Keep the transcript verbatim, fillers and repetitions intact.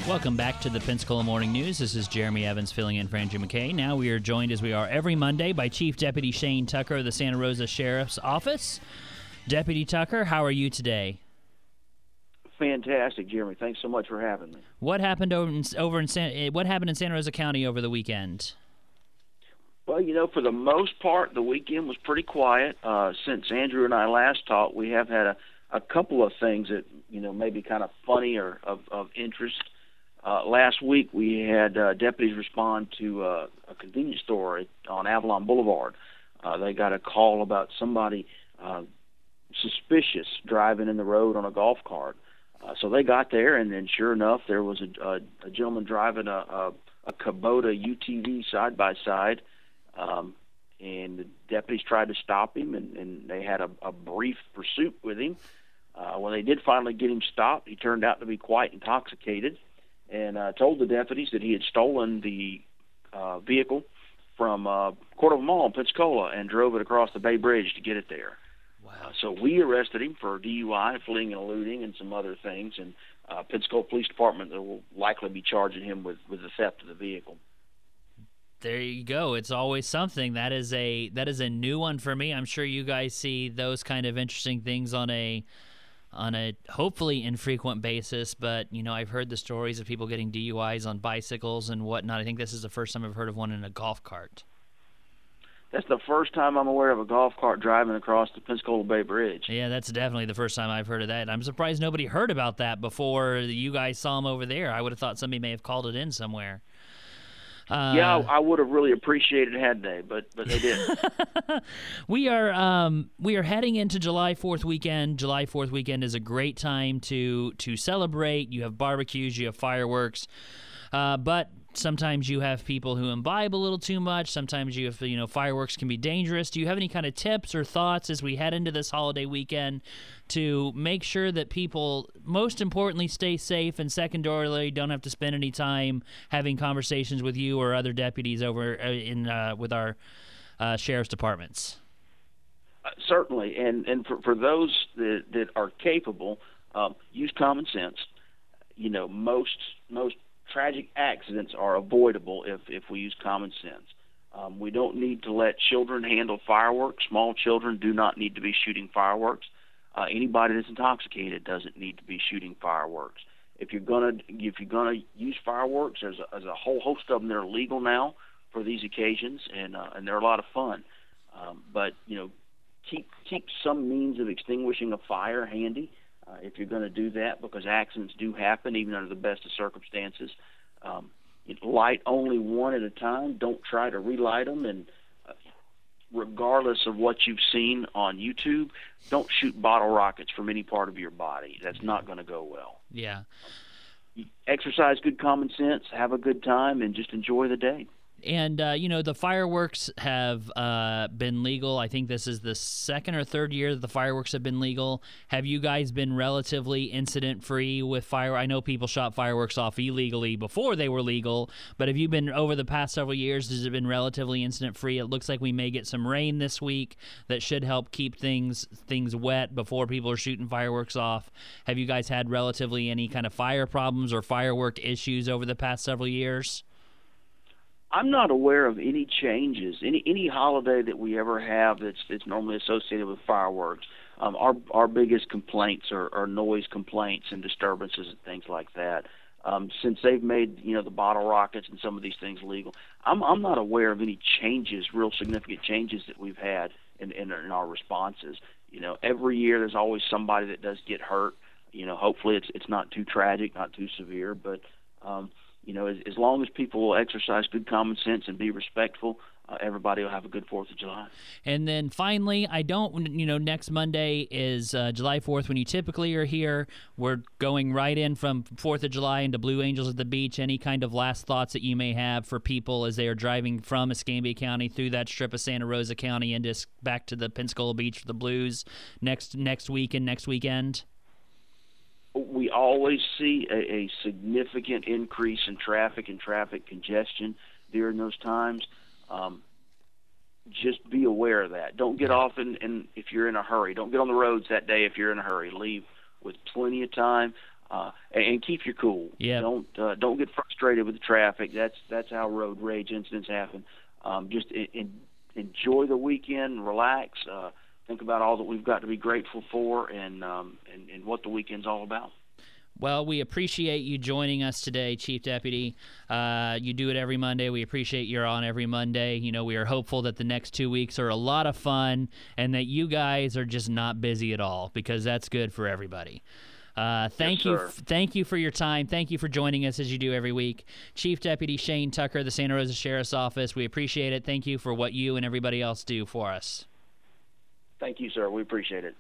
Welcome back to the Pensacola Morning News. This is Jeremy Evans filling in for Andrew McKay. Now we are joined, as we are every Monday, by Chief Deputy Shane Tucker of the Santa Rosa Sheriff's Office. Deputy Tucker, how are you today? Fantastic, Jeremy. Thanks so much for having me. What happened over in, over in San, What happened in Santa Rosa County over the weekend? Well, you know, for the most part, the weekend was pretty quiet. Uh, since Andrew and I last talked, we have had a, a couple of things that, you know, maybe kind of funny or of, of interest. Uh, last week, we had uh, deputies respond to uh, a convenience store on Avalon Boulevard. Uh, they got a call about somebody uh, suspicious driving in the road on a golf cart. Uh, so they got there, and then sure enough, there was a, a, a gentleman driving a, a, a Kubota U T V side by side, um, and the deputies tried to stop him, and, and they had a, a brief pursuit with him. Uh, when they did finally get him stopped, he turned out to be quite intoxicated, and uh, told the deputies that he had stolen the uh, vehicle from uh, Cordova Mall in Pensacola and drove it across the Bay Bridge to get it there. Wow. Uh, so we arrested him for D U I, fleeing and eluding, and some other things, and uh, Pensacola Police Department will likely be charging him with, with the theft of the vehicle. There you go. It's always something. That is a that is a new one for me. I'm sure you guys see those kind of interesting things on a on a hopefully infrequent basis, but you know, I've heard the stories of people getting D U Is on bicycles and whatnot. I think this is the first time I've heard of one in a golf cart. That's the first time I'm aware of a golf cart driving across the Pensacola Bay Bridge. Yeah, that's definitely the first time I've heard of that. I'm surprised nobody heard about that before you guys saw them over there. I would have thought somebody may have called it in somewhere. Uh, yeah, I, I would have really appreciated it had they, but but they didn't. we are um, we are heading into July fourth weekend. July fourth weekend is a great time to to celebrate. You have barbecues, you have fireworks, uh, but sometimes you have people who imbibe a little too much. Sometimes you have, you know, fireworks can be dangerous. Do you have any kind of tips or thoughts as we head into this holiday weekend to make sure that people, most importantly, stay safe, and secondarily, don't have to spend any time having conversations with you or other deputies over in uh, with our uh, sheriff's departments? Uh, certainly, and and for, for those that, that are capable, um, use common sense. You know, most most tragic accidents are avoidable if, if we use common sense. Um, we don't need to let children handle fireworks. Small children do not need to be shooting fireworks. Uh, anybody that's intoxicated doesn't need to be shooting fireworks. If you're gonna if you're gonna use fireworks, there's a, there's a whole host of them that are legal now for these occasions, and uh, and they're a lot of fun. Um, but you know, keep keep some means of extinguishing a fire handy. Uh, if you're going to do that, because accidents do happen even under the best of circumstances. Um, light only one at a time. Don't try to relight them. And uh, regardless of what you've seen on YouTube, don't shoot bottle rockets from any part of your body. That's not going to go well. Yeah. Exercise good common sense, have a good time, and just enjoy the day. And, uh, you know, the fireworks have uh, been legal. I think this is the second or third year that the fireworks have been legal. Have you guys been relatively incident-free with fire? I know people shot fireworks off illegally before they were legal, but have you been, over the past several years, has it been relatively incident-free? It looks like we may get some rain this week that should help keep things things wet before people are shooting fireworks off. Have you guys had relatively any kind of fire problems or firework issues over the past several years? I'm not aware of any changes, any any holiday that we ever have that's that's normally associated with fireworks. Um, our our biggest complaints are, are noise complaints and disturbances and things like that. Um, since they've made, you know, the bottle rockets and some of these things legal, I'm I'm not aware of any changes, real significant changes that we've had in in, in our responses. You know, every year there's always somebody that does get hurt. You know, hopefully it's it's not too tragic, not too severe, but um, you know, as, as long as people will exercise good common sense and be respectful, uh, everybody will have a good fourth of July. And then finally, I don't, you know, next Monday is uh, July fourth when you typically are here. We're going right in from fourth of July into Blue Angels at the Beach. Any kind of last thoughts that you may have for people as they are driving from Escambia County through that strip of Santa Rosa County and just back to the Pensacola Beach for the Blues next next week and next weekend? We always see a, a significant increase in traffic and traffic congestion during those times. Um, just be aware of that. Don't get off in, in if you're in a hurry. Don't get on the roads that day if you're in a hurry. Leave with plenty of time. uh, and, and keep your cool. Yep. Don't uh, don't get frustrated with the traffic. That's that's how road rage incidents happen. Um, just in, in, enjoy the weekend, relax, uh, think about all that we've got to be grateful for, and um, and, and what the weekend's all about. Well, we appreciate you joining us today, Chief Deputy. Uh, you do it every Monday. We appreciate you're on every Monday. You know, we are hopeful that the next two weeks are a lot of fun and that you guys are just not busy at all, because that's good for everybody. Uh, thank Yes, you, sir. thank you for your time. Thank you for joining us as you do every week, Chief Deputy Shane Tucker, the Santa Rosa Sheriff's Office. We appreciate it. Thank you for what you and everybody else do for us. Thank you, sir. We appreciate it.